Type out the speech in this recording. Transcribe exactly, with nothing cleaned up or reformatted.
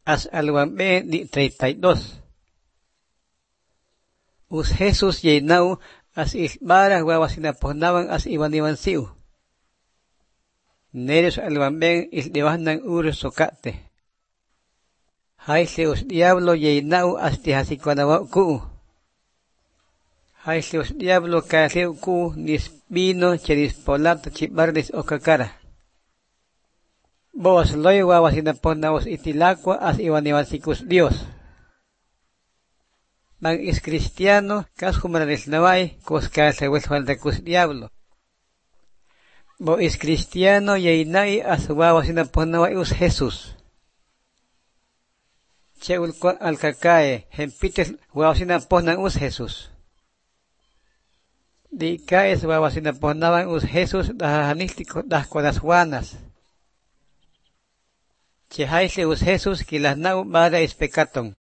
as alwambe di treinta y dos. Us Jesús yenau as isbara wawasinapohnawan as iwaniwansiu. Neres alwamben isdewahnan ur sokate. Haile us diablo yenau as tihasikwanawa ku. Haile us diablo kaaseu ku nispino cherispolato chibardes okakara. Boas loy wawasinapohnawas itilakwa as iwaniwansikus Dios. Man is cristiano, kas humananes nawai, kos kasa wesfaldakus diablo. Bo is cristiano yeinai as wawasinapohnawai us Jesús. Cheul kwa alkakae, hempites wawasinapohnan us Jesús. Di kaes wawasinapohnawan us Jesús dahahanistiko dahkodas wanas. Che haile us Jesús kilasnau bada is pecatong.